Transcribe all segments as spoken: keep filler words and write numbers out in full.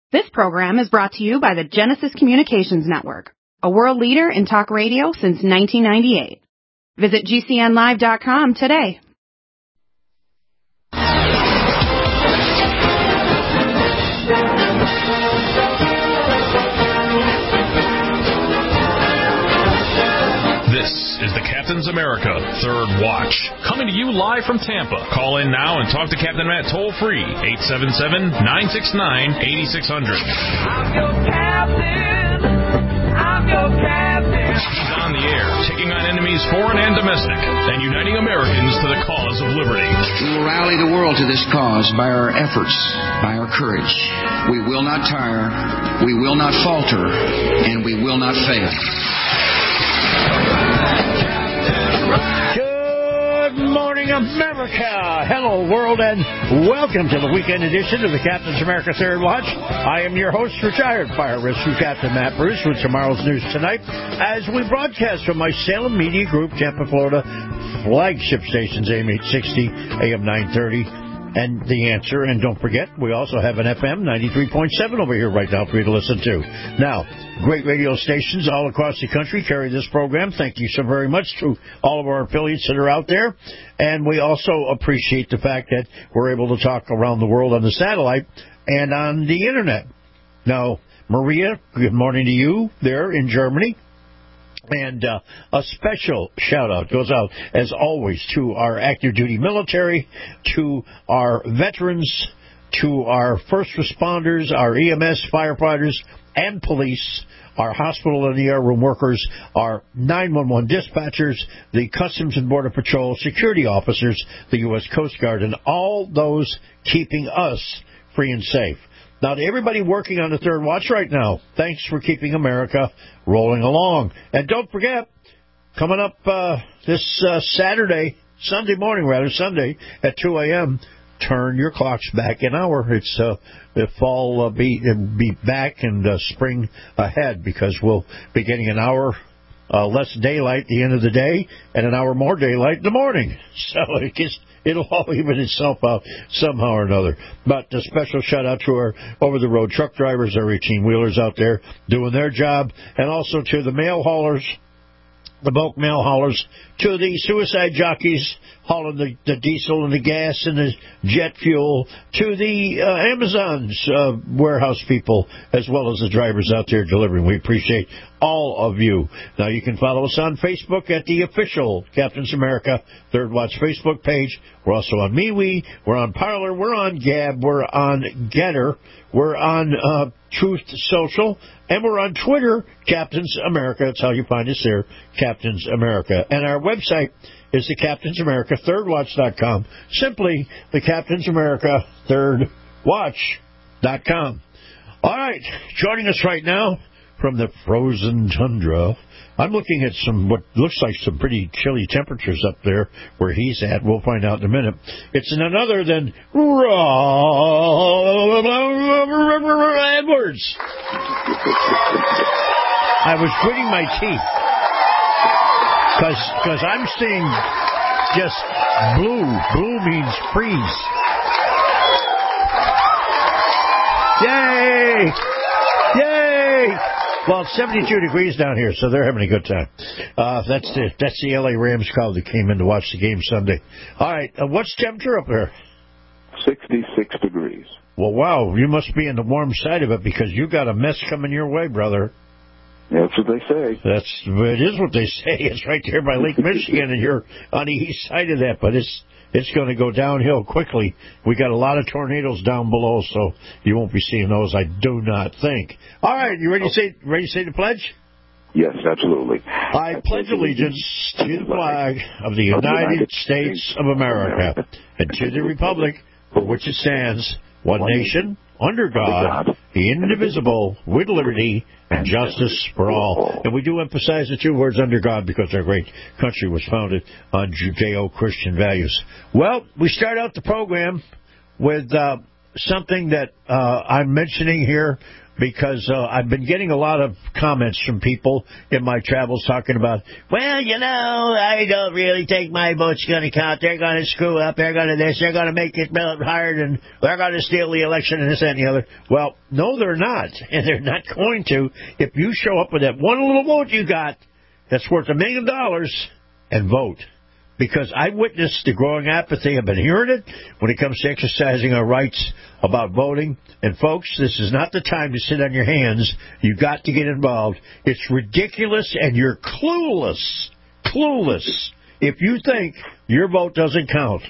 This program is brought to you by the Genesis Communications Network, a world leader in talk radio since nineteen ninety-eight. Visit G C N live dot com today. This is the Captain's America Third Watch, coming to you live from Tampa. Call in now and talk to Captain Matt toll-free, eight seven seven, nine six nine, eight six zero zero. I'm your captain. I'm your captain. He's on the air, taking on enemies foreign and domestic, and uniting Americans to the cause of liberty. We will rally the world to this cause by our efforts, by our courage. We will not tire, we will not falter, and we will not fail. Good morning, America. Hello, world, and welcome to the weekend edition of the Captain's America Third Watch. I am your host, retired Fire Rescue Captain Matt Bruce, with tomorrow's news tonight, as we broadcast from my Salem Media Group, Tampa, Florida, flagship stations, A M eight sixty, A M nine thirty, and The Answer. And don't forget, we also have an F M ninety-three point seven over here right now for you to listen to. Now, great radio stations all across the country carry this program. Thank you so very much to all of our affiliates that are out there. And we also appreciate the fact that we're able to talk around the world on the satellite and on the Internet. Now, Maria, good morning to you there in Germany. And uh, a special shout-out goes out, as always, to our active duty military, to our veterans, to our first responders, our E M S, firefighters, and police, our hospital and E R room workers, our nine one one dispatchers, the Customs and Border Patrol security officers, the U S Coast Guard, and all those keeping us free and safe. Now, to everybody working on the Third Watch right now, thanks for keeping America rolling along. And don't forget, coming up uh, this uh, Saturday, Sunday morning, rather, Sunday at two a.m., turn your clocks back an hour. It's uh, the fall uh, be, be back and uh, spring ahead, because we'll be getting an hour uh, less daylight at the end of the day and an hour more daylight in the morning. So it gets... It'll all even itself out somehow or another. But a special shout-out to our over-the-road truck drivers, our eighteen-wheelers out there doing their job, and also to the mail haulers, the bulk mail haulers, to the suicide jockeys hauling the, the diesel and the gas and the jet fuel, to the uh, Amazon's uh, warehouse people, as well as the drivers out there delivering. We appreciate all of you. Now, you can follow us on Facebook at the official Captain's America Third Watch Facebook page. We're also on MeWe. We're on Parler. We're on Gab. We're on Getter. We're on uh, Truth Social. And we're on Twitter, Captain's America. That's how you find us there, Captain's America. And our website is the Captain's America Third Watch dot com. Simply the Captain's America Third Watch dot com. All right, joining us right now from the frozen tundra, I'm looking at some what looks like some pretty chilly temperatures up there where he's at. We'll find out in a minute. It's none other than Edwards. I was gritting my teeth because I'm seeing just blue. Blue means freeze. Yay! Yay! Well, it's seventy-two degrees down here, so they're having a good time. Uh, that's the that's the L A Rams crowd that came in to watch the game Sunday. All right, uh, what's temperature up there? sixty-six degrees. Well, wow, you must be in the warm side of it, because you got a mess coming your way, brother. That's what they say. That's it is what they say. It's right there by Lake Michigan, and you're on the east side of that, but it's it's going to go downhill quickly. We got a lot of tornadoes down below, so you won't be seeing those, I do not think. All right, you ready to say ready to say the pledge? Yes, absolutely. I, I pledge allegiance to the flag of the United States of America and to the republic for which it stands, one nation, under God, indivisible, with liberty and justice for all. And we do emphasize the two words under God because our great country was founded on Judeo-Christian values. Well, we start out the program with uh, something that uh, I'm mentioning here because uh, I've been getting a lot of comments from people in my travels talking about, well, you know, I don't really think my vote's going to count. They're going to screw up. They're going to this. They're going to make it hard, and they're going to steal the election and this, that, and the other. Well, no, they're not, and they're not going to. If you show up with that one little vote you got that's worth a million dollars and vote. Because I witnessed the growing apathy. I've been hearing it when it comes to exercising our rights about voting. And, folks, this is not the time to sit on your hands. You've got to get involved. It's ridiculous, and you're clueless, clueless, if you think your vote doesn't count.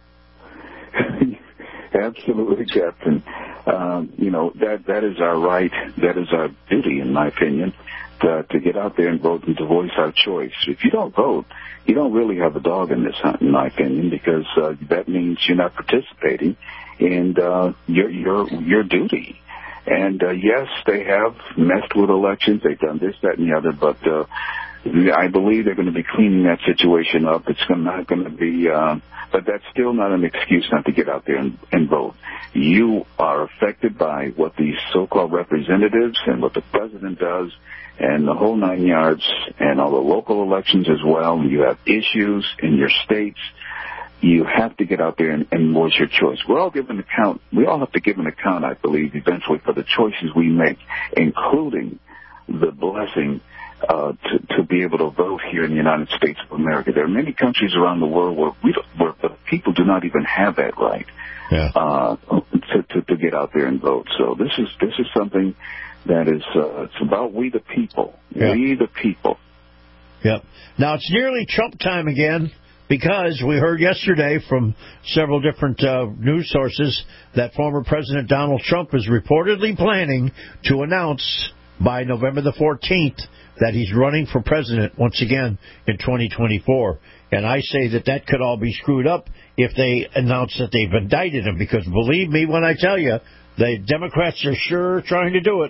Absolutely, Captain. Um, you know, that that is our right. That is our duty, in my opinion, to, to get out there and vote and to voice our choice. If you don't vote, you don't really have a dog in this hunt, in my opinion, because uh, that means you're not participating in uh, your your your duty. And, uh, yes, they have messed with elections. They've done this, that, and the other, but uh, I believe they're going to be cleaning that situation up. It's not going to be, uh, but that's still not an excuse not to get out there and, and vote. You are affected by what these so-called representatives and what the president does and the whole nine yards and all the local elections as well. You have issues in your states. You have to get out there and, and voice your choice. We're all given an account. We all have to give an account, I believe, eventually for the choices we make, including the blessing uh, to, to be able to vote here in the United States of America. There are many countries around the world where, we don't, where the people do not even have that right yeah. uh, to, to, to get out there and vote. So this is this is something that is uh, it's about we the people. Yeah. We the people. Yep. Now it's nearly Trump time again. Because we heard yesterday from several different uh, news sources that former President Donald Trump is reportedly planning to announce by November the fourteenth that he's running for president once again in twenty twenty-four. And I say that that could all be screwed up if they announce that they've indicted him. Because believe me when I tell you, the Democrats are sure trying to do it.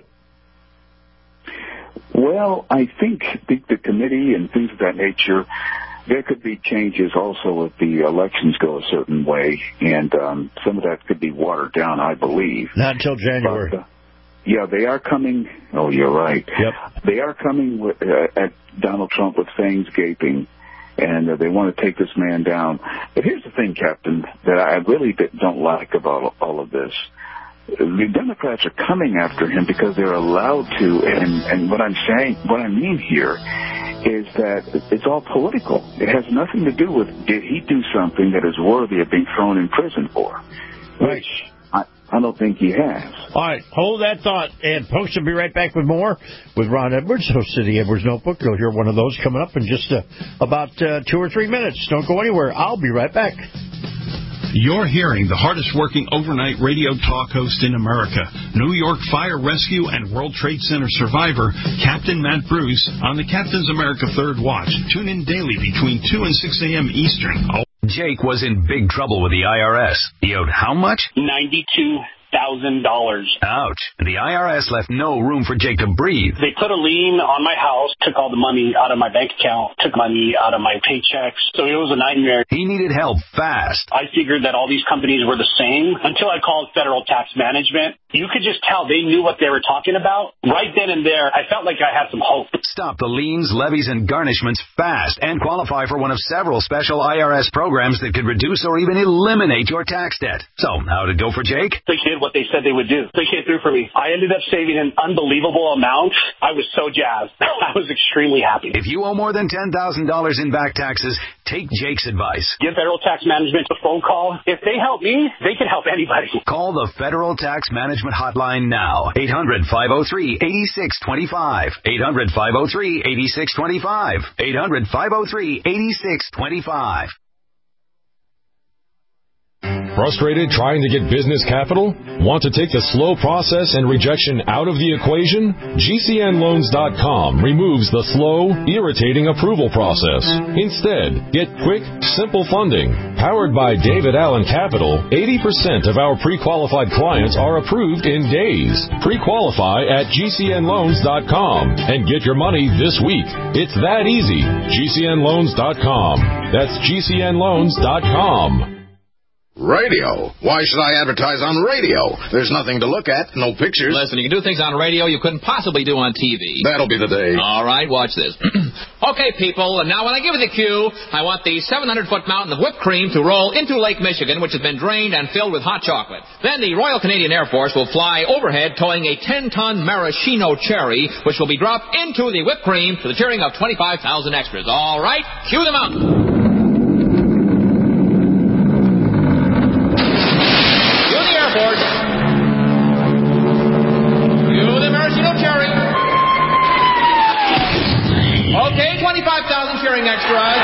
Well, I think the, the committee and things of that nature, there could be changes also if the elections go a certain way, and um, some of that could be watered down, I believe. Not until January. But, uh, yeah, they are coming. Oh, you're right. Yep. They are coming with, uh, at Donald Trump with fangs gaping, and uh, they want to take this man down. But here's the thing, Captain, that I really don't like about all of this. The Democrats are coming after him because they're allowed to, and, and what I'm saying, what I mean here is that it's all political. It has nothing to do with did he do something that is worthy of being thrown in prison for, right. which I, I don't think he has. All right, hold that thought, and folks will be right back with more with Ron Edwards, host of the Edwards Notebook. You'll hear one of those coming up in just uh, about uh, two or three minutes. Don't go anywhere. I'll be right back. You're hearing the hardest-working overnight radio talk host in America, New York Fire Rescue and World Trade Center survivor, Captain Matt Bruce, on the Captain's America Third Watch. Tune in daily between two and six a.m. Eastern. Jake was in big trouble with the I R S. He owed how much? ninety-two thousand dollars. Ouch. The I R S left no room for Jake to breathe. They put a lien on my house, took all the money out of my bank account, took money out of my paychecks. So it was a nightmare. He needed help fast. I figured that all these companies were the same until I called Federal Tax Management. You could just tell they knew what they were talking about. Right then and there, I felt like I had some hope. Stop the liens, levies, and garnishments fast and qualify for one of several special I R S programs that could reduce or even eliminate your tax debt. So, how did it go for Jake? They did what they said they would do. They came through for me. I ended up saving an unbelievable amount. I was so jazzed. I was extremely happy. If you owe more than ten thousand dollars in back taxes, take Jake's advice. Give Federal Tax Management a phone call. If they help me, they can help anybody. Call the Federal Tax Management Hotline now. eight hundred, five oh three, eight six two five. eight hundred, five oh three, eight six two five. eight hundred, five oh three, eight six two five. Frustrated trying to get business capital? Want to take the slow process and rejection out of the equation? G C N loans dot com removes the slow, irritating approval process. Instead, get quick, simple funding. Powered by David Allen Capital, eighty percent of our pre-qualified clients are approved in days. Pre-qualify at G C N loans dot com and get your money this week. It's that easy. G C N loans dot com. That's G C N loans dot com. Radio? Why should I advertise on radio? There's nothing to look at, no pictures. Listen, you can do things on radio you couldn't possibly do on T V. That'll be the day. All right, watch this. Okay, people, now when I give you the cue, I want the seven hundred foot mountain of whipped cream to roll into Lake Michigan, which has been drained and filled with hot chocolate. Then the Royal Canadian Air Force will fly overhead towing a ten ton maraschino cherry, which will be dropped into the whipped cream to the cheering of twenty-five thousand extras. All right, cue the mountain. Okay, twenty-five thousand cheering extras.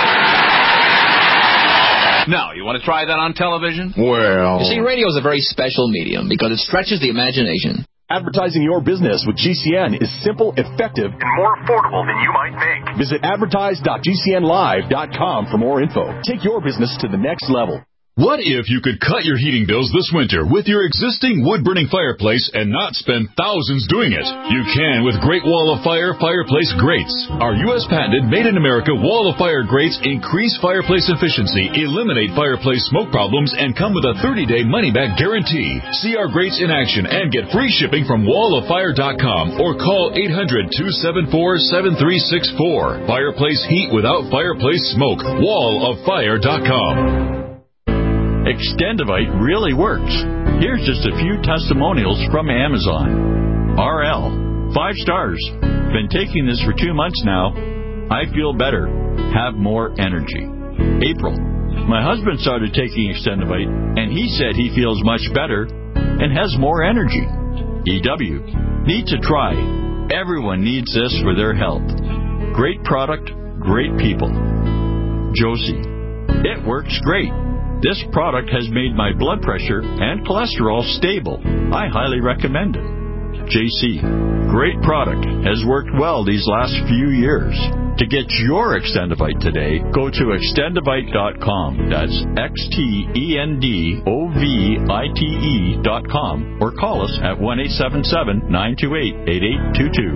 Now, you want to try that on television? Well... You see, radio is a very special medium because it stretches the imagination. Advertising your business with G C N is simple, effective, and more affordable than you might think. Visit advertise dot G C N live dot com for more info. Take your business to the next level. What if you could cut your heating bills this winter with your existing wood-burning fireplace and not spend thousands doing it? You can with Great Wall of Fire fireplace grates. Our U S patented, made-in-America Wall of Fire grates increase fireplace efficiency, eliminate fireplace smoke problems, and come with a thirty day money-back guarantee. See our grates in action and get free shipping from wall of fire dot com or call eight hundred, two seven four, seven three six four. Fireplace heat without fireplace smoke. wall of fire dot com. Extendivite really works. Here's just a few testimonials from Amazon. R L, five stars. Been taking this for two months now. I feel better. Have more energy. April, my husband started taking Extendivite, and he said he feels much better and has more energy. E W, need to try. Everyone needs this for their health. Great product, great people. Josie, it works great. This product has made my blood pressure and cholesterol stable. I highly recommend it. J C, great product. Has worked well these last few years. To get your Extendivite today, go to extendivite dot com. That's X T E N D O V I T E dot com. Or call us at one eight seven seven, nine two eight, eight eight two two.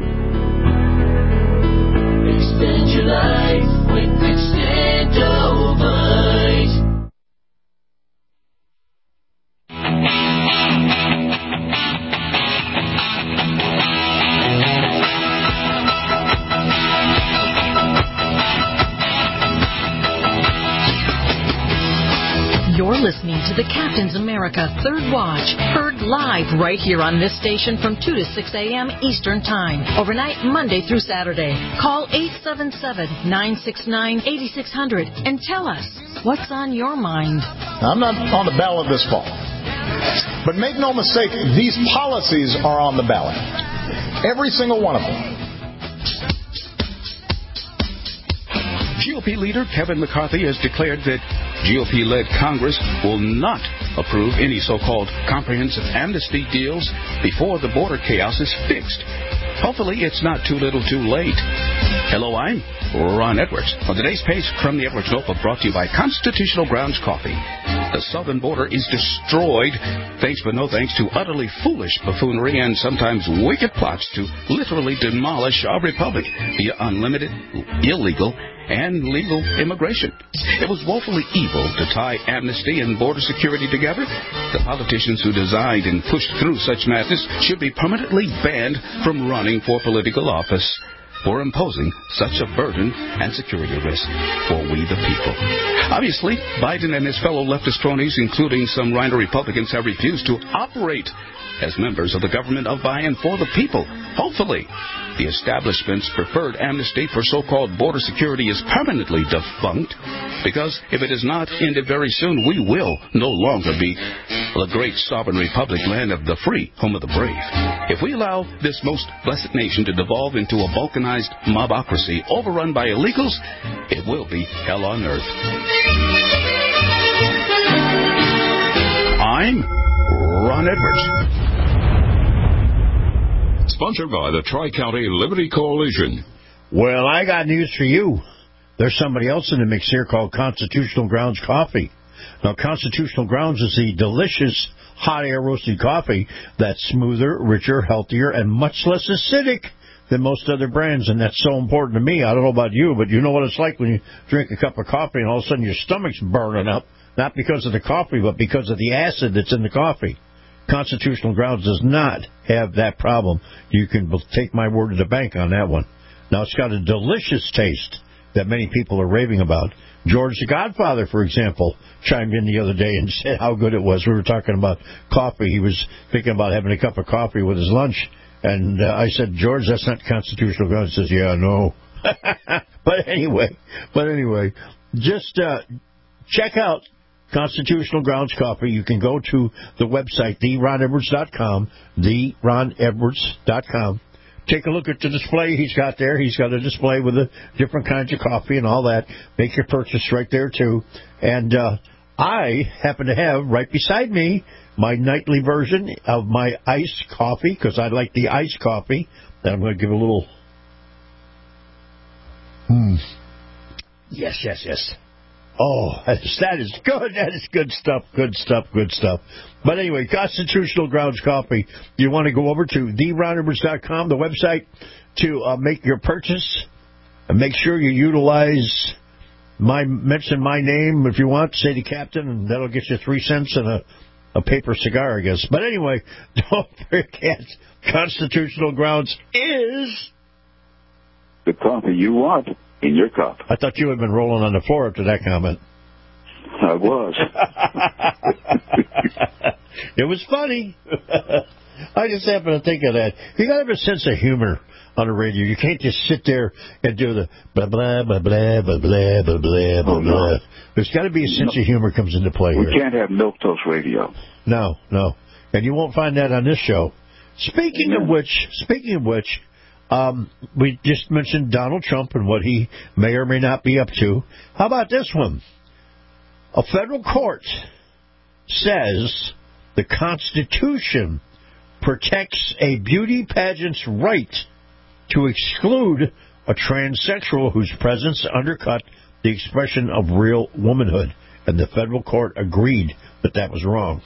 Extend your life with Extendivite. You're listening to the Captain's America Third Watch, heard live right here on this station from two to six a.m. Eastern Time, overnight Monday through Saturday. Call eight seven seven, nine six nine, eight six zero zero and tell us what's on your mind. I'm not on the ballot this fall, but make no mistake, these policies are on the ballot. Every single one of them. G O P leader Kevin McCarthy has declared that G O P-led Congress will not approve any so-called comprehensive amnesty deals before the border chaos is fixed. Hopefully it's not too little too late. Hello, I'm Ron Edwards. On today's page from the Edwards Notebook, brought to you by Constitutional Grounds Coffee. The southern border is destroyed, thanks but no thanks to utterly foolish buffoonery and sometimes wicked plots to literally demolish our republic via unlimited, illegal, and legal immigration. It was woefully evil to tie amnesty and border security together. The politicians who designed and pushed through such madness should be permanently banned from running for political office for imposing such a burden and security risk for we the people. Obviously, Biden and his fellow leftist cronies, including some rhino Republicans, have refused to operate as members of the government of, by, and for the people. Hopefully, the establishment's preferred amnesty for so-called border security is permanently defunct, because if it is not ended very soon, we will no longer be the great sovereign republic, land of the free, home of the brave. If we allow this most blessed nation to devolve into a balkanized mobocracy overrun by illegals, it will be hell on earth. I'm Ron Edwards. Sponsored by the Tri-County Liberty Coalition. Well, I got news for you. There's somebody else in the mix here called Constitutional Grounds Coffee. Now, Constitutional Grounds is the delicious hot air roasted coffee that's smoother, richer, healthier, and much less acidic than most other brands, and that's so important to me. I don't know about you, but you know what it's like when you drink a cup of coffee and all of a sudden your stomach's burning up. not because of the coffee, but because of the acid that's in the coffee. Constitutional Grounds does not have that problem. You can take my word to the bank on that one. Now, it's got a delicious taste that many people are raving about. George the Godfather, for example, chimed in the other day and said how good it was. We were talking about coffee. He was thinking about having a cup of coffee with his lunch. And uh, I said, George, that's not Constitutional Grounds. He says, yeah, no. but anyway, but anyway, just uh, check out Constitutional Grounds Coffee. You can go to the website, the ron edwards dot com, the ron edwards dot com. Take a look at the display he's got there. He's got a display with the different kinds of coffee and all that. Make your purchase right there, too. And uh, I happen to have right beside me my nightly version of my iced coffee, because I like the iced coffee. And I'm going to give a little... Hmm. Yes, yes, yes. Oh, that is, that is good. That is good stuff, good stuff, good stuff. But anyway, Constitutional Grounds Coffee. You want to go over to the ron edwards dot com, the website, to uh, make your purchase. And make sure you utilize my, mention my name if you want. Say the captain, and that'll get you three cents and a, a paper cigar, I guess. But anyway, don't forget, Constitutional Grounds is... the coffee you want in your cup. I thought you had been rolling on the floor after that comment. I was. It was funny. I just happened to think of that. You got to have a sense of humor on the radio. You can't just sit there and do the blah, blah, blah, blah, blah, blah, blah, blah, blah, oh, no. blah. There's got to be a sense no. of humor comes into play we here. We can't have milquetoast radio. No, no. And you won't find that on this show. Speaking Amen. of which, speaking of which, Um, we just mentioned Donald Trump and what he may or may not be up to. How about this one? A federal court says the Constitution protects a beauty pageant's right to exclude a transsexual whose presence undercut the expression of real womanhood. And the federal court agreed that that was wrong.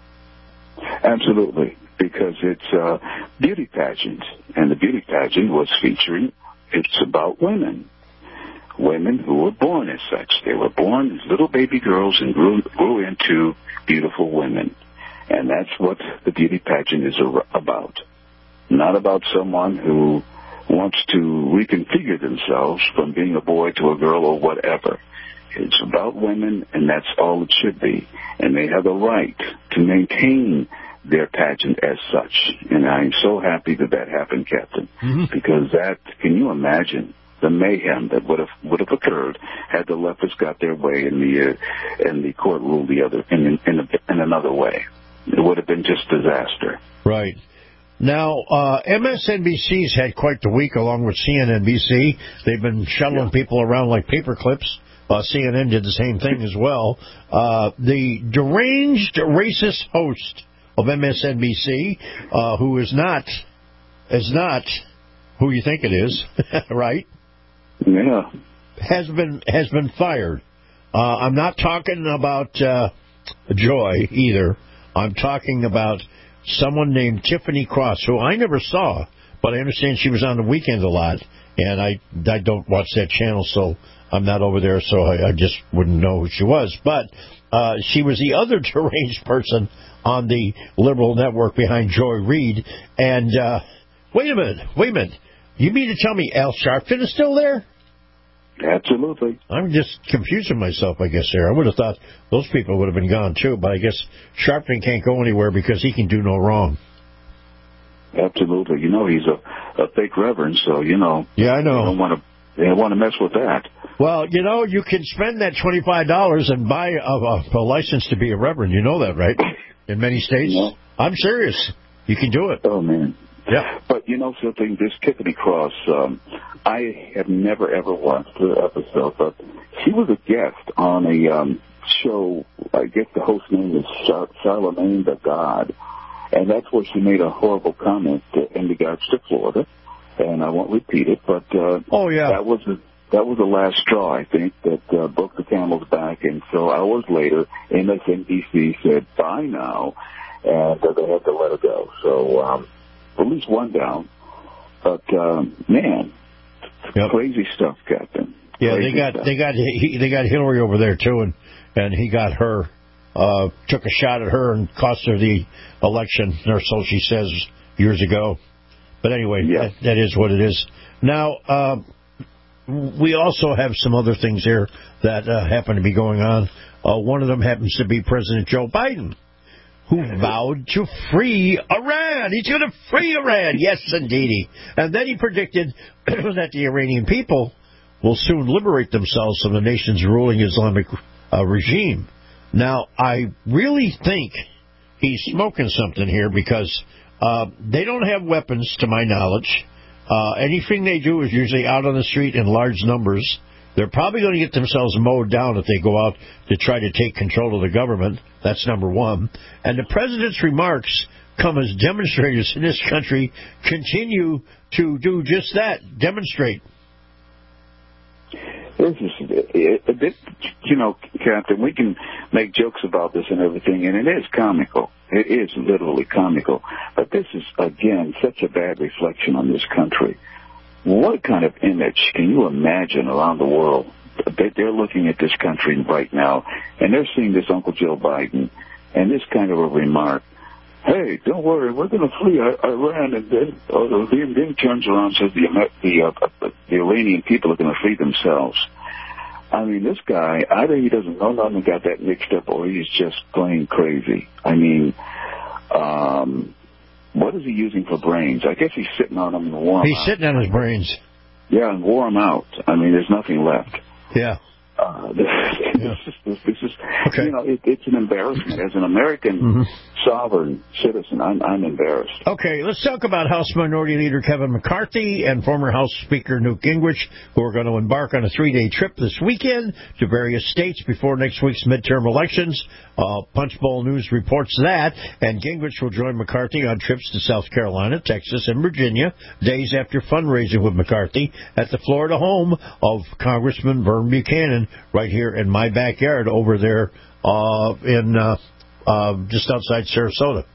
Absolutely. Because it's a beauty pageant, and the beauty pageant was featuring, it's about women. Women who were born as such. They were born as little baby girls and grew, grew into beautiful women. And that's what the beauty pageant is about. Not about someone who wants to reconfigure themselves from being a boy to a girl or whatever. It's about women, and that's all it should be. And they have the right to maintain their pageant as such. And I'm so happy that that happened, Captain, mm-hmm. because that, can you imagine the mayhem that would have would have occurred had the leftists got their way and the uh, and the court ruled the other in in, a, in another way? It would have been just disaster. Right. Now, uh, M S N B C's had quite the week along with C N N B C. They've been shuttling yeah. people around like paper clips. Uh, C N N did the same thing as well. Uh, the deranged racist host of M S N B C, uh, who is not is not who you think it is, right? Yeah, has been has been fired. Uh, I'm not talking about uh, Joy either. I'm talking about someone named Tiffany Cross, who I never saw, but I understand she was on the weekend a lot, and I I don't watch that channel, so I'm not over there, so I, I just wouldn't know who she was. But uh, she was the other deranged person on the liberal network behind Joy Reid. And uh, wait a minute, wait a minute. You mean to tell me Al Sharpton is still there? Absolutely. I'm just confusing myself, I guess, there. I would have thought those people would have been gone, too. But I guess Sharpton can't go anywhere because he can do no wrong. Absolutely. You know, he's a, a fake reverend, so, you know. Yeah, I know. They don't want to, they don't want to mess with that. Well, you know, you can spend that twenty-five dollars and buy a, a, a license to be a reverend. You know that, right? In many states. No. I'm serious. You can do it. Oh, man. Yeah. But, you know something, this Tiffany Cross, um, I have never, ever watched the episode, but she was a guest on a um, show, I guess the host name is Char- Charlemagne the God, and that's where she made a horrible comment in regards to Florida, and I won't repeat it, but uh, oh, yeah. that was the, that was the last straw, I think, that uh, broke the camel's back, and so hours later, M S N B C said, bye now, and uh, they had to let her go. So, um, at least one down. But, um, man, yep. crazy stuff, Captain. Yeah, they got they got he, they got Hillary over there too, and and he got her, uh, took a shot at her and cost her the election, or so she says years ago. But anyway, yeah. that, that is what it is. Now, uh, we also have some other things here that uh, happen to be going on. Uh, one of them happens to be President Joe Biden, who vowed to free Iran. He's going to free Iran. Yes, indeedy. And then he predicted that the Iranian people will soon liberate themselves from the nation's ruling Islamic uh, regime. Now, I really think he's smoking something here because uh, they don't have weapons, to my knowledge. Uh, anything they do is usually out on the street in large numbers. They're probably going to get themselves mowed down if they go out to try to take control of the government. That's number one. And the president's remarks come as demonstrators in this country continue to do just that, demonstrate. This is a bit, you know, Captain, we can make jokes about this and everything, and it is comical. It is literally comical. But this is, again, such a bad reflection on this country. What kind of image can you imagine around the world? They're looking at this country right now, and they're seeing this Uncle Joe Biden and this kind of a remark. Hey, don't worry, we're going to flee Iran. And then, oh, then, then turns around and says the, the, uh, the Iranian people are going to free themselves. I mean, this guy, either he doesn't know nothing, got that mixed up, or he's just plain crazy. I mean, um, what is he using for brains? I guess he's sitting on them and warm He's out. sitting on his brains. Yeah, and wore them out. I mean, there's nothing left. Yeah. Uh, this, yeah. this, this, this is, okay. you know, it, it's an embarrassment. As an American mm-hmm. sovereign citizen, I'm, I'm embarrassed. Okay, let's talk about House Minority Leader Kevin McCarthy and former House Speaker Newt Gingrich, who are going to embark on a three-day trip this weekend to various states before next week's midterm elections. Uh, Punchbowl News reports that, and Gingrich will join McCarthy on trips to South Carolina, Texas, and Virginia, days after fundraising with McCarthy at the Florida home of Congressman Vern Buchanan, right here in my backyard over there uh, in uh, uh, just outside Sarasota.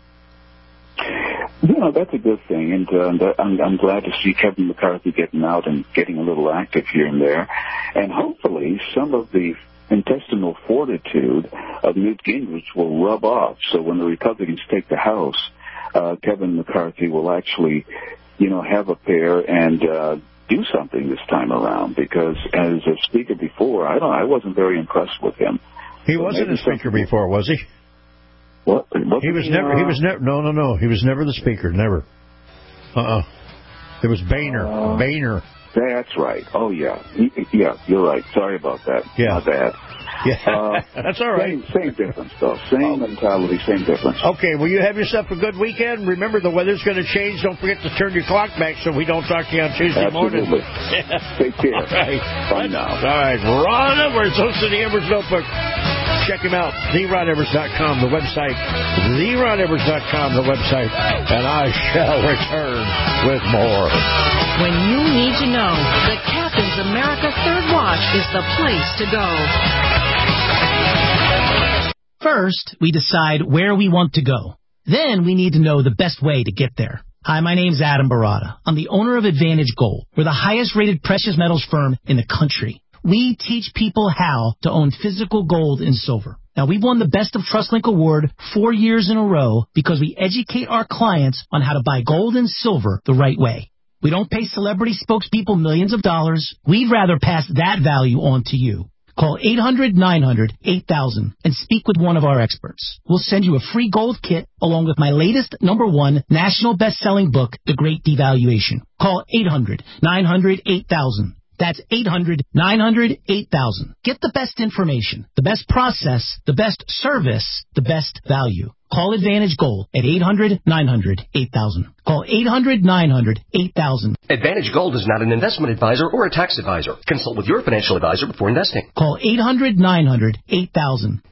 You know, that's a good thing, and uh, I'm, I'm glad to see Kevin McCarthy getting out and getting a little active here and there, and hopefully some of the intestinal fortitude of Newt Gingrich will rub off, so when the Republicans take the House, uh, Kevin McCarthy will actually, you know, have a pair and uh, do something this time around, because as a speaker before, I don't, I wasn't very impressed with him. He so wasn't a speaker before, was he? What? what he was he, never. Uh, he was never. No, no, no. He was never the speaker. Never. Uh. Uh-uh. It was Boehner. Uh, Boehner. That's right. Oh yeah. He, yeah, you're right. Sorry about that. Yeah. My bad. Yeah. Uh, That's all right. Same, same difference, though. Same oh. mentality, same difference. Okay, well, you have yourself a good weekend. Remember, the weather's going to change. Don't forget to turn your clock back so we don't talk to you on Tuesday Absolutely. morning. Take care. All right. Bye now. All right. Ron Edwards, host of the Edwards Notebook. Check him out, the ron edwards dot com, the website, the ron edwards dot com, the website, and I shall return with more. When you need to know, the Captain's America Third Watch is the place to go. First, we decide where we want to go. Then we need to know the best way to get there. Hi, my name's Adam Barada. I'm the owner of Advantage Gold. We're the highest-rated precious metals firm in the country. We teach people how to own physical gold and silver. Now, we've won the Best of TrustLink Award four years in a row because we educate our clients on how to buy gold and silver the right way. We don't pay celebrity spokespeople millions of dollars. We'd rather pass that value on to you. Call eight hundred, nine hundred, eight thousand and speak with one of our experts. We'll send you a free gold kit along with my latest number one national best-selling book, The Great Devaluation. Call eight hundred, nine hundred, eight thousand. That's eight hundred, nine hundred, eight thousand. Get the best information, the best process, the best service, the best value. Call Advantage Gold at eight hundred, nine hundred, eight thousand. Call eight hundred, nine hundred, eight thousand. Advantage Gold is not an investment advisor or a tax advisor. Consult with your financial advisor before investing. Call eight hundred, nine hundred, eight thousand.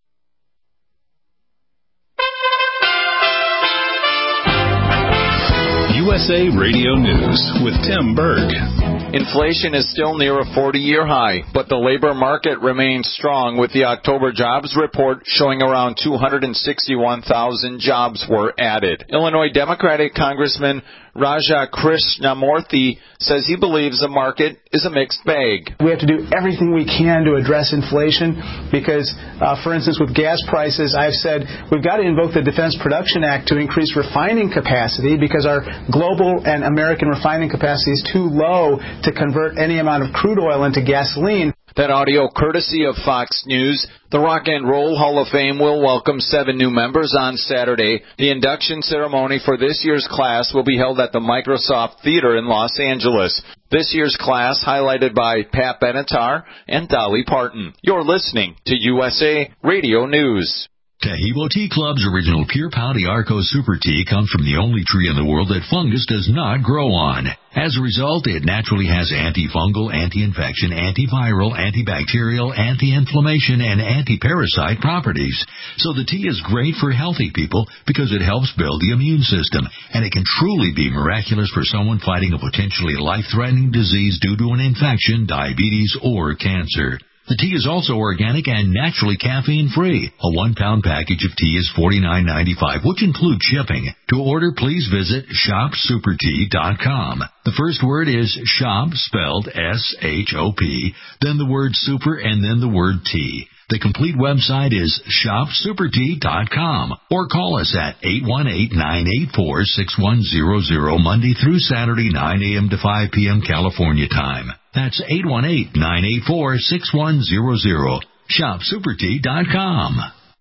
U S A Radio News with Tim Berg. Inflation is still near a forty-year high, but the labor market remains strong, with the October jobs report showing around two hundred sixty-one thousand jobs were added. Illinois Democratic Congressman Raja Krishnamurthy says he believes the market is a mixed bag. We have to do everything we can to address inflation because, uh, for instance, with gas prices, I've said we've got to invoke the Defense Production Act to increase refining capacity because our global and American refining capacity is too low to convert any amount of crude oil into gasoline. That audio courtesy of Fox News. The Rock and Roll Hall of Fame will welcome seven new members on Saturday. The induction ceremony for this year's class will be held at the Microsoft Theater in Los Angeles. This year's class highlighted by Pat Benatar and Dolly Parton. You're listening to U S A Radio News. Taheebo Tea Club's original Pure Pouty Arco Super Tea comes from the only tree in the world that fungus does not grow on. As a result, it naturally has antifungal, anti-infection, antiviral, antibacterial, anti-inflammation, and anti-parasite properties. So the tea is great for healthy people because it helps build the immune system, and it can truly be miraculous for someone fighting a potentially life-threatening disease due to an infection, diabetes, or cancer. The tea is also organic and naturally caffeine-free. A one-pound package of tea is forty-nine ninety-five, which includes shipping. To order, please visit shop super tea dot com. The first word is shop, spelled S H O P, then the word super, and then the word tea. The complete website is shop super tea dot com or call us at eight one eight, nine eight four, six one zero zero Monday through Saturday, nine a.m. to five p.m. California time. That's eight one eight, nine eight four, six one zero zero. shop super tea dot com.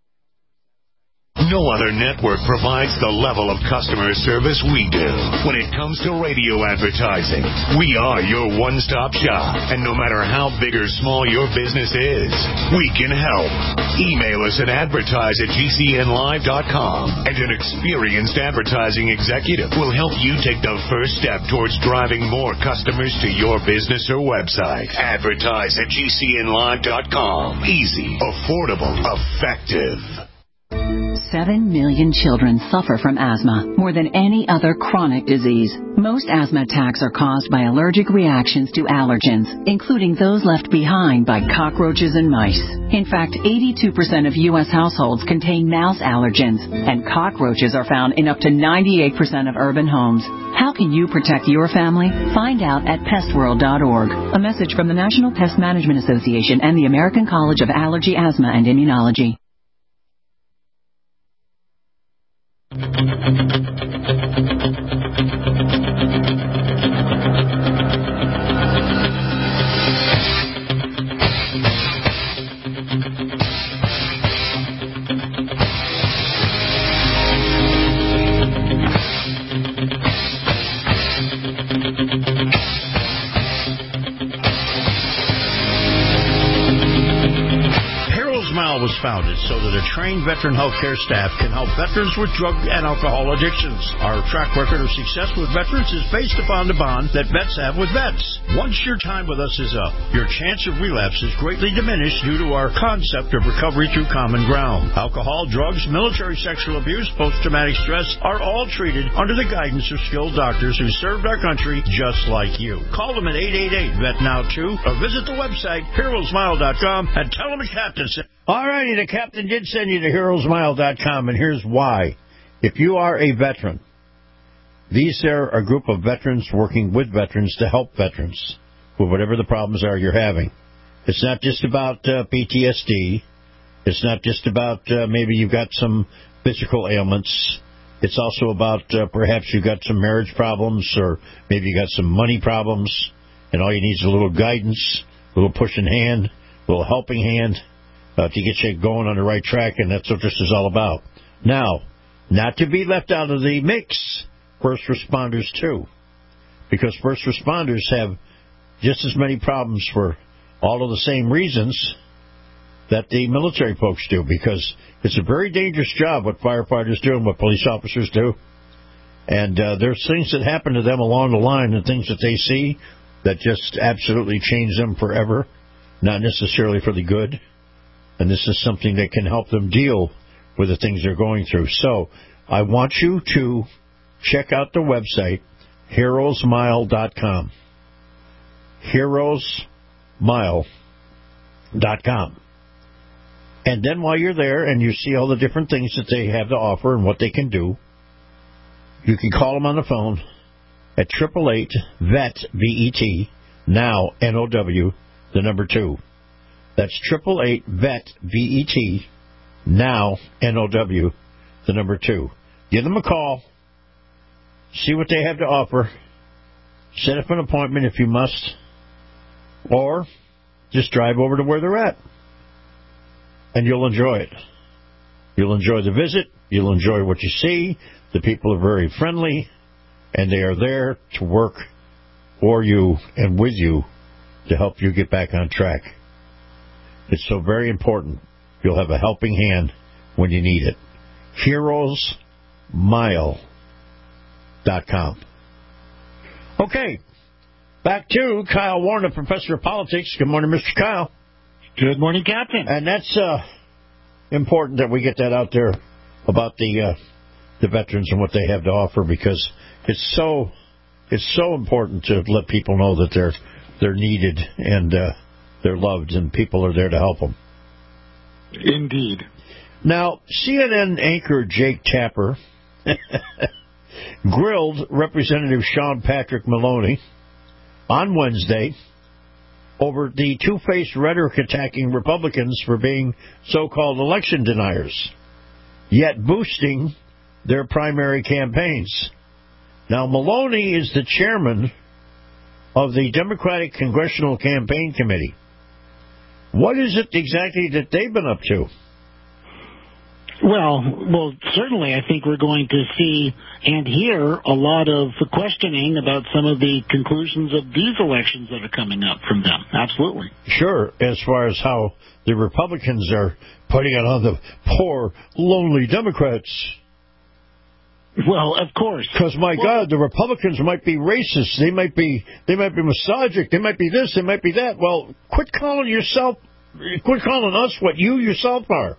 No other network provides the level of customer service we do. When it comes to radio advertising, we are your one-stop shop. And no matter how big or small your business is, we can help. Email us at advertise at G C N live dot com, and an experienced advertising executive will help you take the first step towards driving more customers to your business or website. Advertise at G C N live dot com. Easy, affordable, effective. Seven million children suffer from asthma, more than any other chronic disease. Most asthma attacks are caused by allergic reactions to allergens, including those left behind by cockroaches and mice. In fact, eighty-two percent of U S households contain mouse allergens, and cockroaches are found in up to ninety-eight percent of urban homes. How can you protect your family? Find out at pest world dot org. A message from the National Pest Management Association and the American College of Allergy, Asthma, and Immunology. Was founded so that a trained veteran healthcare staff can help veterans with drug and alcohol addictions. Our track record of success with veterans is based upon the bond that vets have with vets. Once your time with us is up, your chance of relapse is greatly diminished due to our concept of recovery through common ground. Alcohol, drugs, military sexual abuse, post-traumatic stress are all treated under the guidance of skilled doctors who served our country just like you. Call them at eight eight eight, V E T Now two or visit the website heroes mile dot com and tell them a captain said. All righty, the captain did send you to heroes mile dot com, and here's why. If you are a veteran, these are a group of veterans working with veterans to help veterans with whatever the problems are you're having. It's not just about uh, P T S D. It's not just about uh, maybe you've got some physical ailments. It's also about uh, perhaps you've got some marriage problems or maybe you got some money problems, and all you need is a little guidance, a little pushing hand, a little helping hand. Uh, to get you going on the right track, and that's what this is all about. Now, not to be left out of the mix, first responders too, because first responders have just as many problems for all of the same reasons that the military folks do, because it's a very dangerous job what firefighters do and what police officers do, and uh, there's things that happen to them along the line and things that they see that just absolutely change them forever, not necessarily for the good. And this is something that can help them deal with the things they're going through. So I want you to check out the website, heroes mile dot com. heroes mile dot com. And then while you're there and you see all the different things that they have to offer and what they can do, you can call them on the phone at eight eight eight, V E T, V E T, now, N O W, the number two. That's eight eight eight, V E T, V E T, now, N O W, the number two. Give them a call. See what they have to offer. Set up an appointment if you must. Or just drive over to where they're at. And you'll enjoy it. You'll enjoy the visit. You'll enjoy what you see. The people are very friendly. And they are there to work for you and with you to help you get back on track. It's so very important. You'll have a helping hand when you need it. heroes mile dot com. Okay, back to Kyle Warner, Professor of Politics. Good morning, Mister Kyle. Good morning, Captain. And that's uh, important that we get that out there about the uh, the veterans and what they have to offer, because it's so it's so important to let people know that they're they're needed and uh, they're loved, and people are there to help them. Indeed. Now, C N N anchor Jake Tapper grilled Representative Sean Patrick Maloney on Wednesday over the two-faced rhetoric attacking Republicans for being so-called election deniers, yet boosting their primary campaigns. Now, Maloney is the chairman of the Democratic Congressional Campaign Committee. What is it exactly that they've been up to? Well, well, certainly I think we're going to see and hear a lot of questioning about some of the conclusions of these elections that are coming up from them. Absolutely. Sure, as far as how the Republicans are putting it on the poor, lonely Democrats. Well, of course. Because, my well, God, the Republicans might be racist. They might be they might be misogynic. They might be this. They might be that. Well, quit calling yourself, quit calling us what you yourself are.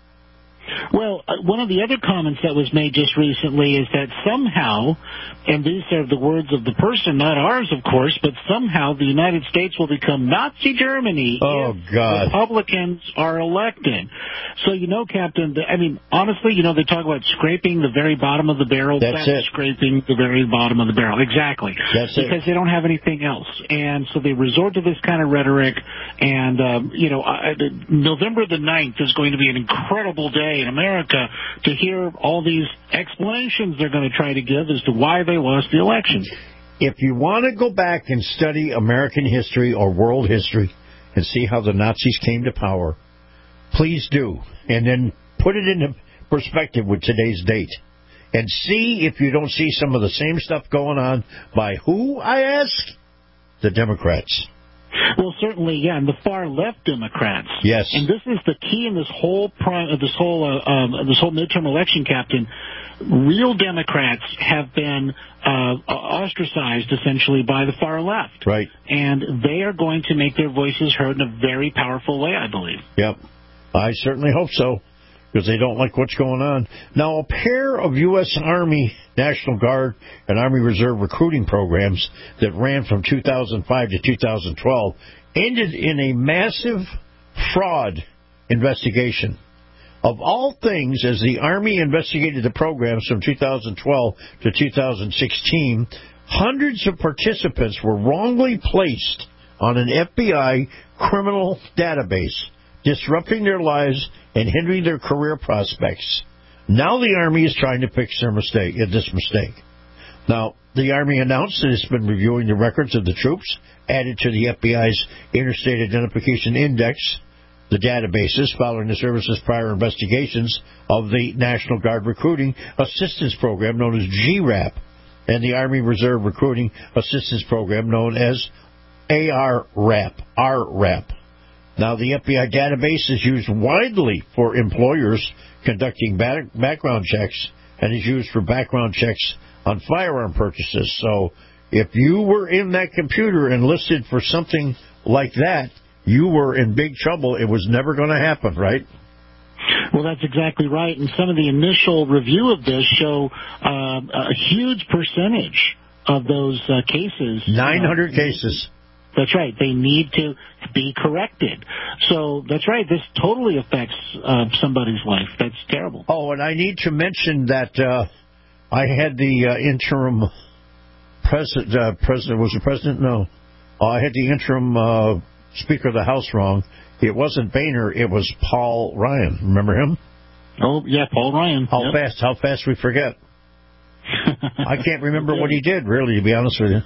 Well, uh, one of the other comments that was made just recently is that somehow, and these are the words of the person, not ours, of course, but somehow the United States will become Nazi Germany oh, if God. Republicans are elected. So, you know, Captain, the, I mean, honestly, you know, they talk about scraping the very bottom of the barrel. That's, That's it. Scraping the very bottom of the barrel. Exactly. That's because it. they don't have anything else. And so they resort to this kind of rhetoric. And, um, you know, uh, November the ninth is going to be an incredible day in America to hear all these explanations they're going to try to give as to why they lost the election. If you want to go back and study American history or world history and see how the Nazis came to power, please do. And then put it into perspective with today's date. And see if you don't see some of the same stuff going on by who, I ask? The Democrats. Well, certainly, yeah, and the far left Democrats. Yes. And this is the key in this whole prime, this whole uh, um, this whole midterm election, Captain. Real Democrats have been uh, ostracized essentially by the far left. Right. And they are going to make their voices heard in a very powerful way, I believe. Yep. I certainly hope so, because they don't like what's going on. Now, a pair of U S. Army National Guard and Army Reserve recruiting programs that ran from two thousand five to two thousand twelve ended in a massive fraud investigation. Of all things, as the Army investigated the programs from two thousand twelve to two thousand sixteen, hundreds of participants were wrongly placed on an F B I criminal database, disrupting their lives and hindering their career prospects. Now the Army is trying to fix their mistake, uh, this mistake. Now, the Army announced that it's been reviewing the records of the troops added to the F B I's Interstate Identification Index, the databases, following the service's prior investigations of the National Guard Recruiting Assistance Program, known as G RAP, and the Army Reserve Recruiting Assistance Program, known as A R RAP, R RAP. Now, the F B I database is used widely for employers conducting back- background checks and is used for background checks on firearm purchases. So if you were in that computer and listed for something like that, you were in big trouble. It was never going to happen, right? Well, that's exactly right. And some of the initial review of this show uh, a huge percentage of those uh, cases. nine hundred uh, cases. That's right. They need to be corrected. So that's right. This totally affects uh, somebody's life. That's terrible. Oh, and I need to mention that uh, I had the uh, interim president, uh, president was the president? No. Uh, I had the interim uh, Speaker of the House wrong. It wasn't Boehner. It was Paul Ryan. Remember him? Oh, yeah, Paul Ryan. How yep. fast, how fast we forget. I can't remember what he did, really, to be honest with you.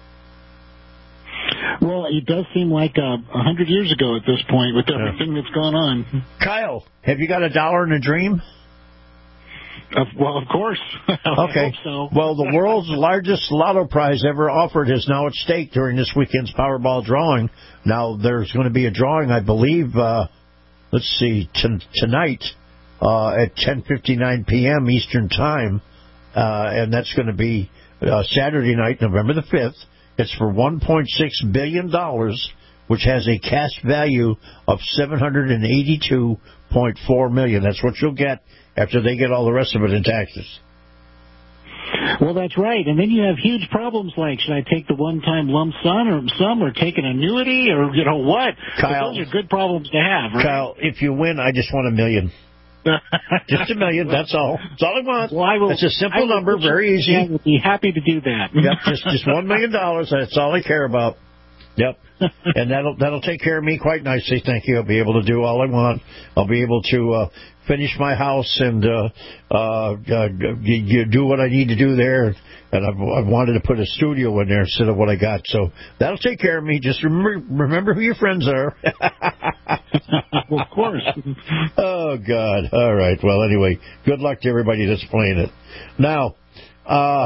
Well, it does seem like a uh, hundred years ago at this point with everything yeah. that's gone on. Kyle, have you got a dollar and a dream? Uh, well, of course. Okay. So. Well, the world's largest lotto prize ever offered is now at stake during this weekend's Powerball drawing. Now, there's going to be a drawing, I believe, uh, let's see, t- tonight uh, at ten fifty-nine p.m. Eastern Time, uh, and that's going to be uh, Saturday night, November the fifth. It's for one point six billion dollars, which has a cash value of seven hundred eighty-two point four million dollars. That's what you'll get after they get all the rest of it in taxes. Well, that's right. And then you have huge problems like, should I take the one-time lump sum or sum or take an annuity or, you know, what? Kyle, those are good problems to have, right? Kyle, if you win, I just want a million. Just a million, that's all. That's all I want. Well, I will, it's a simple will, number, very easy. I would be happy to do that. Yep, just just one million dollars. That's all I care about. Yep, and that'll that'll take care of me quite nicely. Thank you. I'll be able to do all I want. I'll be able to uh, finish my house and uh, uh, uh, you do what I need to do there. And I've, I've wanted to put a studio in there instead of what I got. So that'll take care of me. Just remember remember who your friends are. Well, of course. Oh, God. All right. Well, anyway, good luck to everybody that's playing it. Now, uh,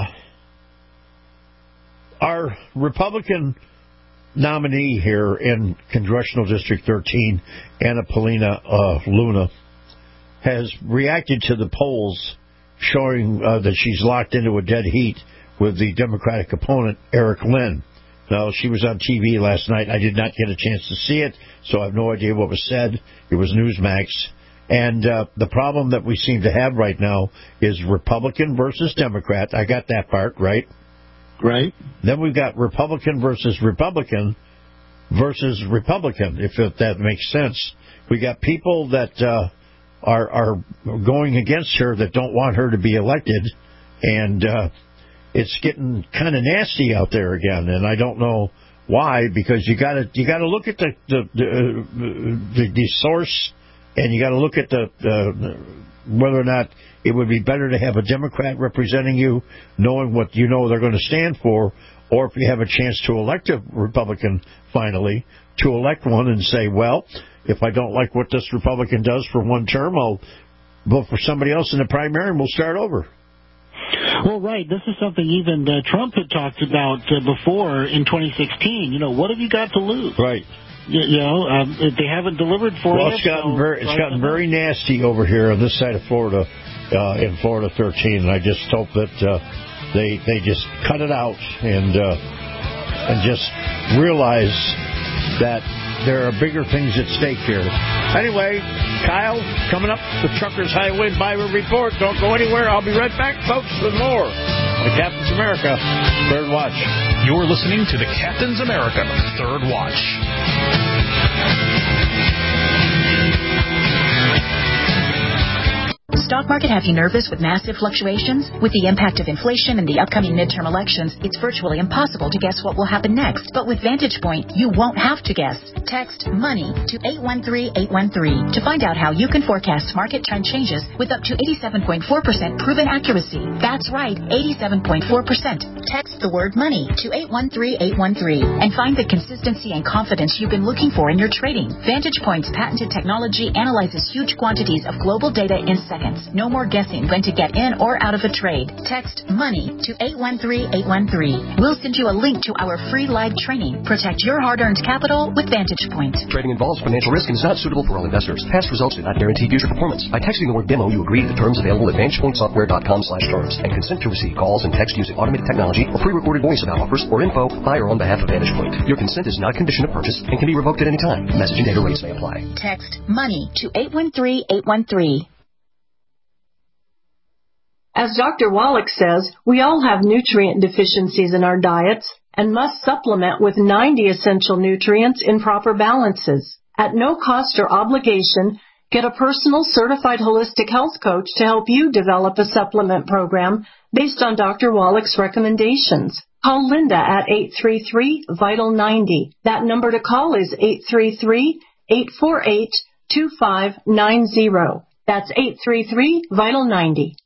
our Republican nominee here in Congressional District thirteen, Anna Paulina uh, Luna, has reacted to the polls showing uh, that she's locked into a dead heat with the Democratic opponent, Eric Lynn. Now, she was on T V last night. I did not get a chance to see it, so I have no idea what was said. It was Newsmax. And uh, the problem that we seem to have right now is Republican versus Democrat. I got that part, right? Right. Then we've got Republican versus Republican versus Republican, if that makes sense. We got people that uh, are, are going against her that don't want her to be elected, and uh, it's getting kind of nasty out there again, and I don't know why, because you got to you got to look at the the the, the, the source, and you got to look at the uh, whether or not it would be better to have a Democrat representing you, knowing what you know they're going to stand for, or if you have a chance to elect a Republican finally, to elect one and say, well, if I don't like what this Republican does for one term, I'll vote for somebody else in the primary and we'll start over. Well, right. This is something even uh, Trump had talked about uh, before in twenty sixteen. You know, what have you got to lose? Right. You, you know, um, they haven't delivered for well, you. It's gotten, so very, it's gotten very nasty over here on this side of Florida, uh, in Florida thirteen, and I just hope that uh, they they just cut it out and uh, and just realize that there are bigger things at stake here. Anyway, Kyle, coming up, the Truckers Highway Byron Report. Don't go anywhere. I'll be right back, folks, with more on Captain's America Third Watch. You're listening to the Captain's America Third Watch. Stock market have you nervous with massive fluctuations? With the impact of inflation and the upcoming midterm elections, it's virtually impossible to guess what will happen next. But with Vantage Point, you won't have to guess. Text MONEY to eight one three eight one three to find out how you can forecast market trend changes with up to eighty-seven point four percent proven accuracy. That's right, eighty-seven point four percent. Text the word MONEY to eight one three eight one three and find the consistency and confidence you've been looking for in your trading. Vantage Point's patented technology analyzes huge quantities of global data in seconds. No more guessing when to get in or out of a trade. Text MONEY to eight one three eight one three. We'll send you a link to our free live training. Protect your hard-earned capital with Vantage Point. Trading involves financial risk and is not suitable for all investors. Past results do not guarantee future performance. By texting the word demo, you agree to the terms available at vantage point software dot com slash terms and consent to receive calls and text using automated technology or pre-recorded voice about offers or info by or on behalf of Vantage Point. Your consent is not a condition of purchase and can be revoked at any time. Message and data rates may apply. Text MONEY to eight one three eight one three. As Doctor Wallach says, we all have nutrient deficiencies in our diets and must supplement with ninety essential nutrients in proper balances. At no cost or obligation, Get a personal certified holistic health coach to help you develop a supplement program based on Doctor Wallach's recommendations. Call Linda at eight three three, vital ninety. That number to call is eight three three, eight four eight, two five nine zero. That's eight three three, vital ninety.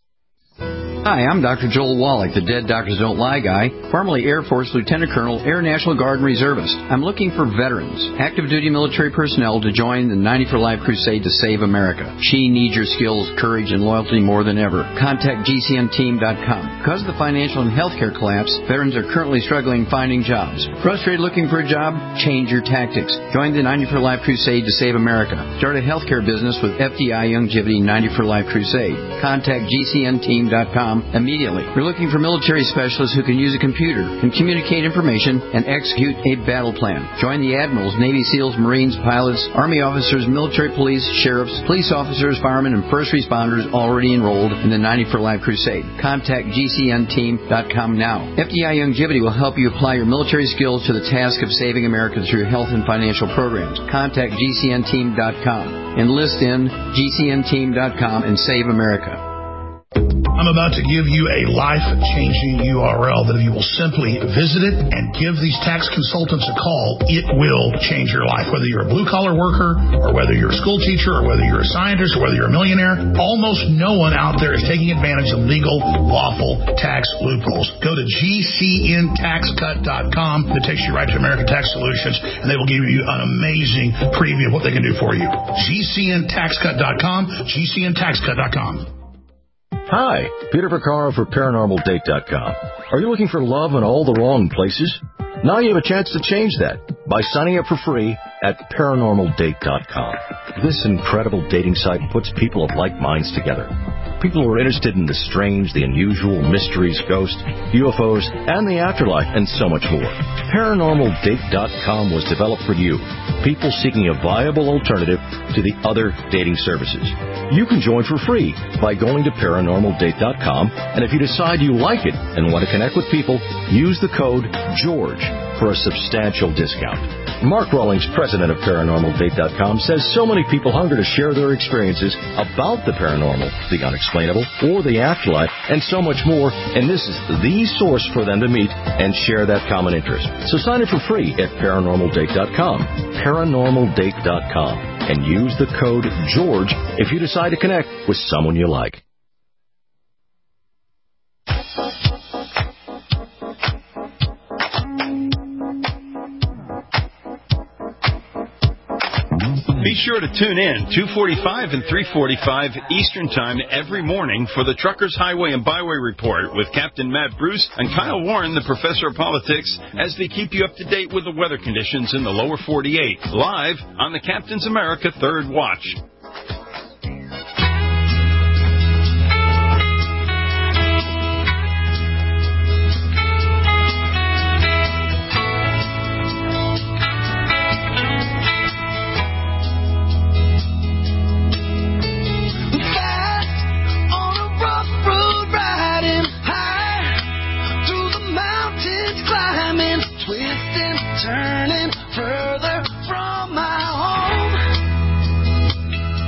Hi, I'm Doctor Joel Wallach, the Dead Doctors Don't Lie guy, formerly Air Force Lieutenant Colonel, Air National Guard and Reservist. I'm looking for veterans, active duty military personnel to join the ninety for Life crusade to save America. She needs your skills, courage, and loyalty more than ever. Contact G C N team dot com. Because of the financial and healthcare collapse, veterans are currently struggling finding jobs. Frustrated looking for a job? Change your tactics. Join the ninety for Life crusade to save America. Start a healthcare business with F D I Longevity ninety for Life crusade. Contact G C N team dot com immediately. We're looking for military specialists who can use a computer, can communicate information, and execute a battle plan. Join the admirals, Navy SEALs, Marines, pilots, Army officers, military police, sheriffs, police officers, firemen, and first responders already enrolled in the ninety for Life crusade. Contact G C N team dot com now. F D I Longevity will help you apply your military skills to the task of saving America through health and financial programs. Contact G C N team dot com. Enlist in G C N team dot com and save America. I'm about to give you a life-changing U R L that if you will simply visit it and give these tax consultants a call, it will change your life. Whether you're a blue-collar worker or whether you're a school teacher or whether you're a scientist or whether you're a millionaire, almost no one out there is taking advantage of legal, lawful tax loopholes. Go to G C N tax cut dot com. That takes you right to American Tax Solutions, and they will give you an amazing preview of what they can do for you. G C N tax cut dot com, G C N tax cut dot com. Hi, Peter Vaccaro for paranormal date dot com. Are you looking for love in all the wrong places? Now you have a chance to change that by signing up for free at paranormal date dot com. This incredible dating site puts people of like minds together. People who are interested in the strange, the unusual, mysteries, ghosts, U F Os, and the afterlife, and so much more. paranormal date dot com was developed for you, people seeking a viable alternative to the other dating services. You can join for free by going to paranormal date dot com, and if you decide you like it and want to connect with people, use the code GEORGE for a substantial discount. Mark Rawlings, president of paranormal date dot com, says so many people hunger to share their experiences about the paranormal, the unexplainable, or the afterlife, and so much more, and this is the source for them to meet and share that common interest. So sign up for free at paranormal date dot com, paranormal date dot com, and use the code GEORGE if you decide to connect with someone you like. Be sure to tune in two forty-five and three forty-five Eastern Time every morning for the Truckers Highway and Byway Report with Captain Matt Bruce and Kyle Warren, the Professor of Politics, as they keep you up to date with the weather conditions in the lower forty-eight, live on the Captain's America Third Watch. Turning further from my home.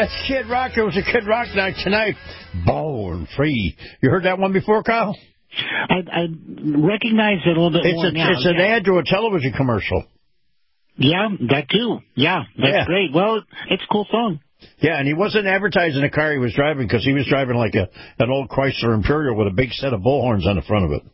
That's Kid Rock. It was a Kid Rock night tonight. Born Free. You heard that one before, Kyle? I, I recognize it a little bit it's more a, now. It's an yeah. ad to a television commercial. Yeah, that too. Yeah, that's yeah. great. Well, it's a cool song. Yeah, and he wasn't advertising the car he was driving because he was driving like a an old Chrysler Imperial with a big set of bullhorns on the front of it.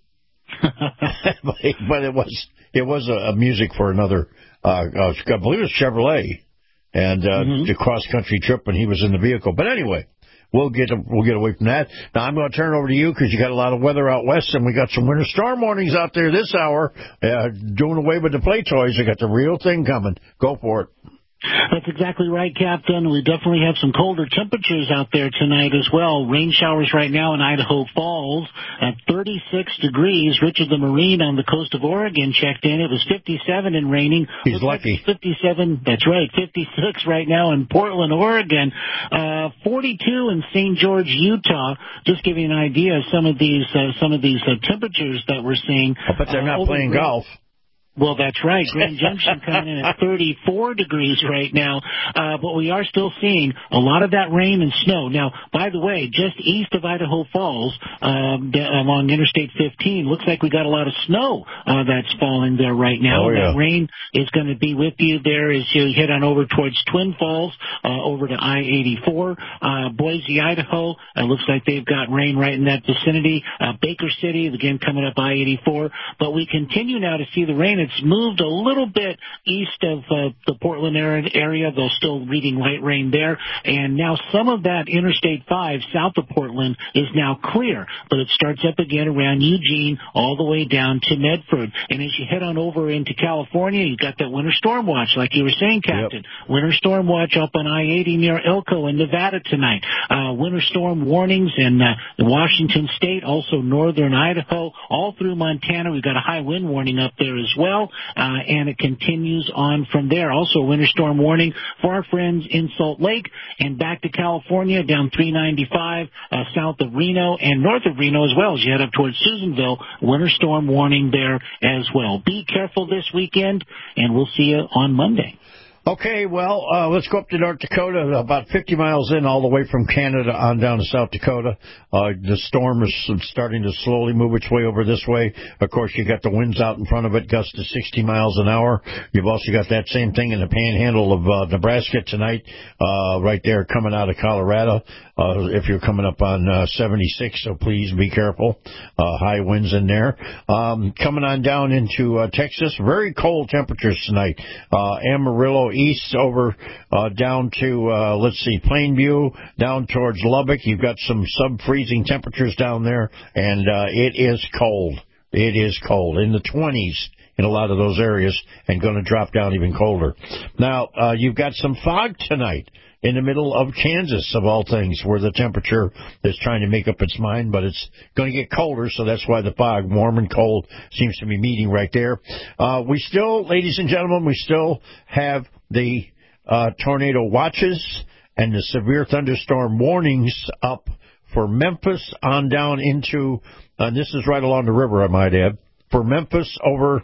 but, it, but it was it was a, a music for another, uh, uh, I believe it was Chevrolet, and uh, mm-hmm. the cross-country trip when he was in the vehicle. But anyway, we'll get we'll get away from that. Now, I'm going to turn it over to you because you got a lot of weather out west, and we got some winter storm warnings out there this hour. Uh, doing away with the play toys. We got the real thing coming. Go for it. That's exactly right, Captain. We definitely have some colder temperatures out there tonight as well. Rain showers right now in Idaho Falls at thirty-six degrees. Richard the Marine on the coast of Oregon checked in. It was fifty-seven and raining. He's Looks lucky. Like fifty-seven, that's right, fifty-six right now in Portland, Oregon. Uh, forty-two in Saint George, Utah. Just giving you an idea of some of these, uh, some of these uh, temperatures that we're seeing. But they're not uh, playing golf. Well, that's right. Grand Junction coming in at thirty-four degrees right now, uh, but we are still seeing a lot of that rain and snow. Now, by the way, just east of Idaho Falls, um, along Interstate fifteen, looks like we got a lot of snow uh, that's falling there right now. Oh, yeah. That rain is going to be with you there as you head on over towards Twin Falls, uh, over to I eighty-four. Uh, Boise, Idaho, it looks like they've got rain right in that vicinity. Uh, Baker City, again, coming up I eighty-four. But we continue now to see the rain. It's moved a little bit east of uh, the Portland area, though still reading light rain there. And now some of that Interstate five south of Portland is now clear, but it starts up again around Eugene all the way down to Medford. And as you head on over into California, you've got that winter storm watch, like you were saying, Captain. Yep. Winter storm watch up on I eighty near Elko in Nevada tonight. Uh, winter storm warnings in uh, Washington State, also northern Idaho, all through Montana. We've got a high wind warning up there as well. Uh, and it continues on from there. Also, a winter storm warning for our friends in Salt Lake and back to California down three ninety-five uh, south of Reno and north of Reno as well as you head up towards Susanville. Winter storm warning there as well. Be careful this weekend, and we'll see you on Monday. Okay, well, uh, let's go up to North Dakota, about fifty miles in, all the way from Canada on down to South Dakota. Uh, the storm is starting to slowly move its way over this way. Of course, you got the winds out in front of it, gusts to sixty miles an hour. You've also got that same thing in the panhandle of uh, Nebraska tonight, uh, right there coming out of Colorado. Uh, if you're coming up on uh, seventy-six, so please be careful. Uh, high winds in there. Um, coming on down into uh, Texas, very cold temperatures tonight. Uh, Amarillo east over uh, down to, uh, let's see, Plainview, down towards Lubbock. You've got some sub-freezing temperatures down there, and uh, it is cold. It is cold, in the twenties in a lot of those areas, and going to drop down even colder. Now, uh, you've got some fog tonight in the middle of Kansas, of all things, where the temperature is trying to make up its mind, but it's going to get colder, so that's why the fog, warm and cold, seems to be meeting right there. Uh, we still, ladies and gentlemen, we still have the uh, tornado watches and the severe thunderstorm warnings up for Memphis on down into, and this is right along the river, I might add, for Memphis over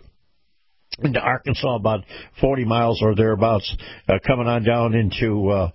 into Arkansas, about forty miles or thereabouts, uh, coming on down into uh,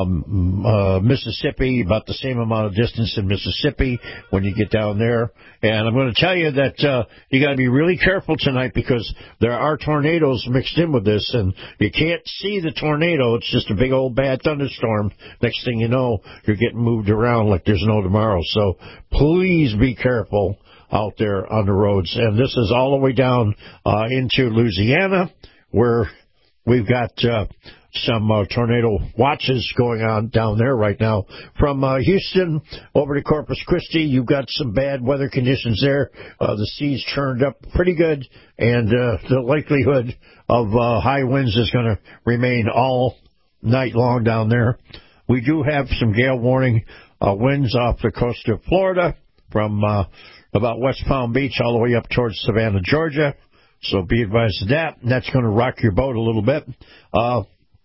um, uh, Mississippi, about the same amount of distance in Mississippi when you get down there. And I'm going to tell you that uh, you got to be really careful tonight because there are tornadoes mixed in with this, and you can't see the tornado. It's just a big old bad thunderstorm. Next thing you know, you're getting moved around like there's no tomorrow. So please be careful out there on the roads. And this is all the way down uh, into Louisiana, where we've got uh, some uh, tornado watches going on down there right now. From uh, Houston over to Corpus Christi, you've got some bad weather conditions there. Uh, the sea's churned up pretty good, and uh, the likelihood of uh, high winds is going to remain all night long down there. We do have some gale warning uh, winds off the coast of Florida from uh, about West Palm Beach all the way up towards Savannah, Georgia. So be advised of that. And that's going to rock your boat a little bit. Uh,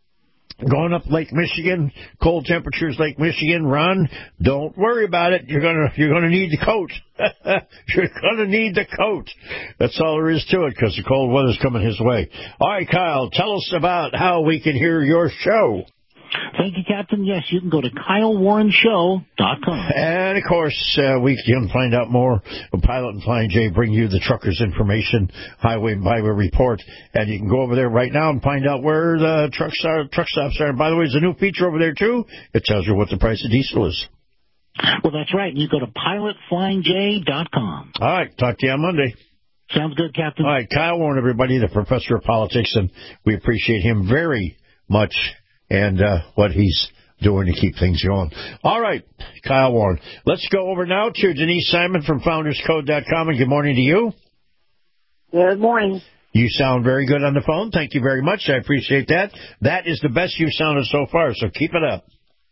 going up Lake Michigan, cold temperatures, Lake Michigan. Ron, don't worry about it. You're gonna you're gonna need the coat. You're gonna need the coat. That's all there is to it because the cold weather's coming his way. All right, Kyle, tell us about how we can hear your show. Thank you, Captain. Yes, you can go to Kyle Warren Show dot com. And, of course, uh, we can find out more. Pilot and Flying J bring you the truckers' information, highway and byway report. And you can go over there right now and find out where the trucks are, truck stops are. And, by the way, there's a new feature over there, too. It tells you what the price of diesel is. Well, that's right. You go to Pilot Flying J dot com. All right. Talk to you on Monday. Sounds good, Captain. All right. Kyle Warren, everybody, the professor of politics, and we appreciate him very much. And uh, what he's doing to keep things going. All right, Kyle Warren. Let's go over now to Denise Simon from Founders Code dot com, and good morning to you. Good morning. You sound very good on the phone. Thank you very much. I appreciate that. That is the best you've sounded so far, so keep it up.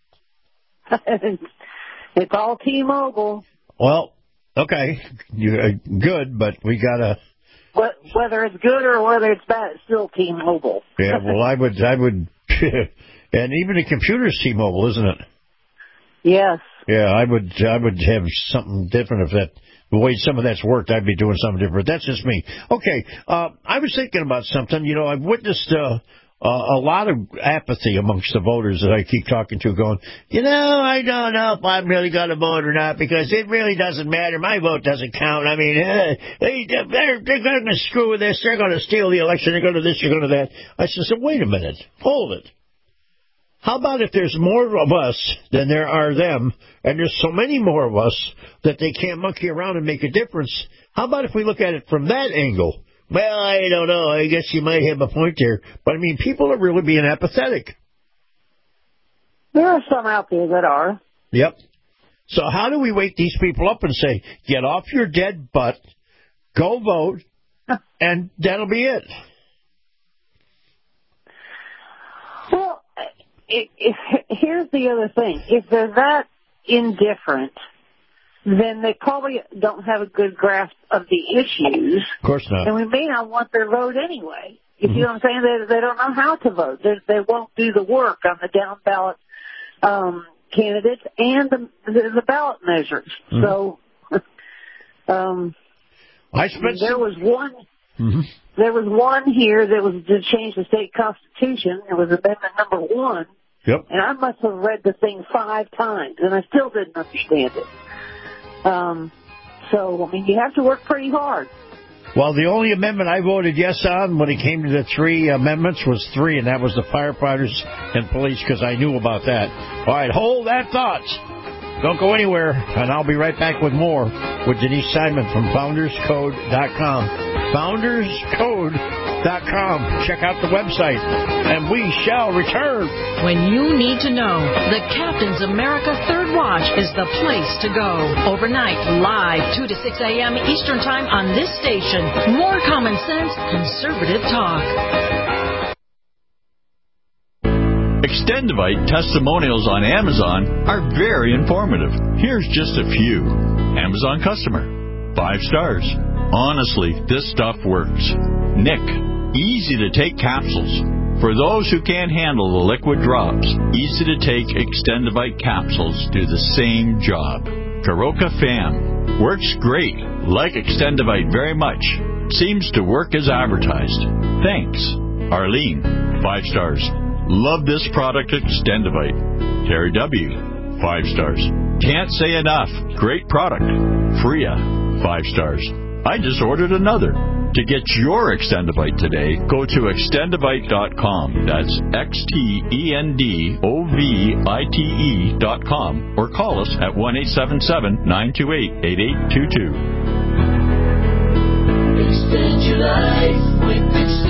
It's all T-Mobile. Well, okay, you, uh, good, but we got to... Whether it's good or whether it's bad, it's still T-Mobile. Yeah, well, I would... I would and even the computer's T-Mobile, isn't it? Yes. Yeah, I would I would have something different if that, the way some of that's worked, I'd be doing something different. That's just me. Okay, uh, I was thinking about something. You know, I've witnessed uh, uh, a lot of apathy amongst the voters that I keep talking to going, you know, I don't know if I'm really going to vote or not because it really doesn't matter. My vote doesn't count. I mean, uh, they, they're, they're going to screw with this. They're going to steal the election. They're going to this. They're going to that. I said, so wait a minute. Hold it. How about if there's more of us than there are them, and there's so many more of us that they can't monkey around and make a difference? How about if we look at it from that angle? Well, I don't know. I guess you might have a point there. But, I mean, people are really being apathetic. There are some out there that are. Yep. So how do we wake these people up and say, get off your dead butt, go vote, and that'll be it? Well, it, it, here's the other thing. If they're that indifferent, then they probably don't have a good grasp of the issues. Of course not. And we may not want their vote anyway. You mm-hmm. see what I'm saying? They, they don't know how to vote. They, they won't do the work on the down ballot um, candidates and the, the, the ballot measures. Mm-hmm. So um, I spent there was one. Mm-hmm. There was one here that was to change the state constitution. It was amendment number one. Yep. And I must have read the thing five times, and I still didn't understand it. Um, so, I mean, you have to work pretty hard. Well, the only amendment I voted yes on when it came to the three amendments was three, and that was the firefighters and police, because I knew about that. All right, hold that thought. Don't go anywhere, and I'll be right back with more with Denise Simon from Founders Code dot com. Founders Code dot com. Check out the website, and we shall return. When you need to know, the Captain's America Third Watch is the place to go. Overnight, live, two to six a.m. Eastern Time on this station. More common sense, conservative talk. Extendivite testimonials on Amazon are very informative. Here's just a few. Amazon customer. Five stars. Honestly, this stuff works. Nick. Easy to take capsules. For those who can't handle the liquid drops, easy to take Extendivite capsules do the same job. Karoka Fam. Works great. Like Extendivite very much. Seems to work as advertised. Thanks. Arlene. Five stars. Love this product, Extendivite. Terry W. Five stars. Can't say enough. Great product. Freya. Five stars. I just ordered another. To get your Extendivite today, go to extendivite dot com. That's X T E N D O V I T E dot com. Or call us at one eight seven seven, nine two eight, eight eight two two. Extend your life with